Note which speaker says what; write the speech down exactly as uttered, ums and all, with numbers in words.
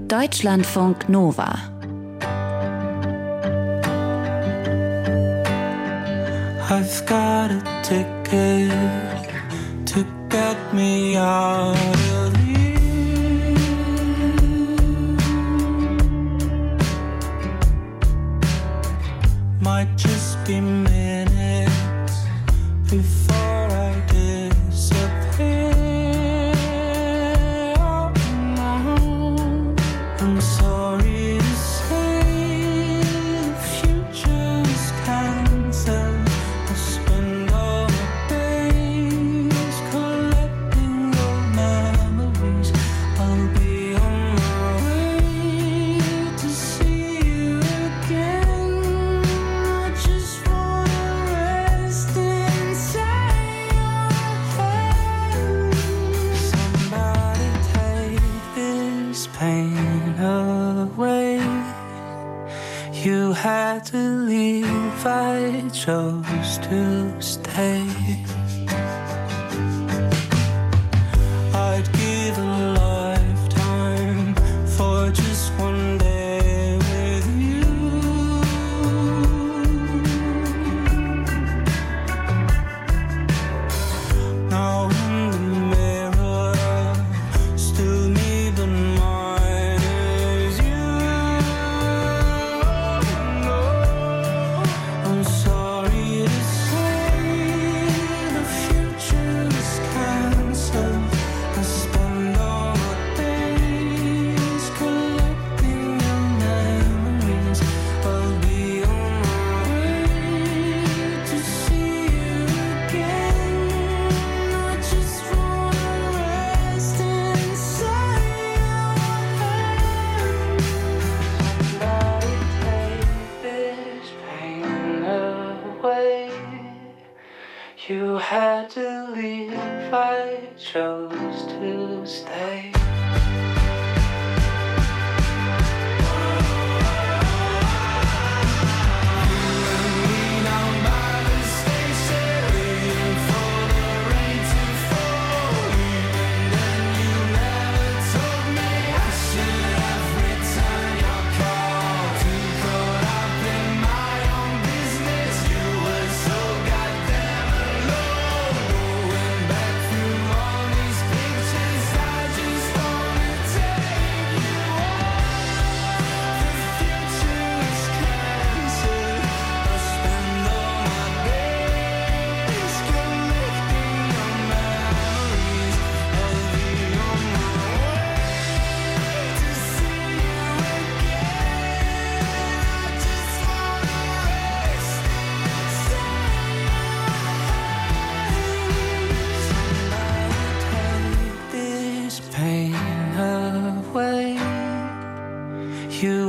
Speaker 1: Deutschlandfunk Nova.
Speaker 2: I've got a ticket to get me out of here. Might just be minutes before I disappear. Oh, no. I'm sorry to say the future is cancelled. You had to leave, I chose to stay. I'd give a lifetime for just one day with you. Now in the mirror, still me but mine is you. I'm sorry to say the future is cancelled. I spend all my days collecting your memories. I'll be on my way to see you again. I just wanna rest inside your hand. Somebody take this pain away. You had to leave, I chose to stay. Pain away. You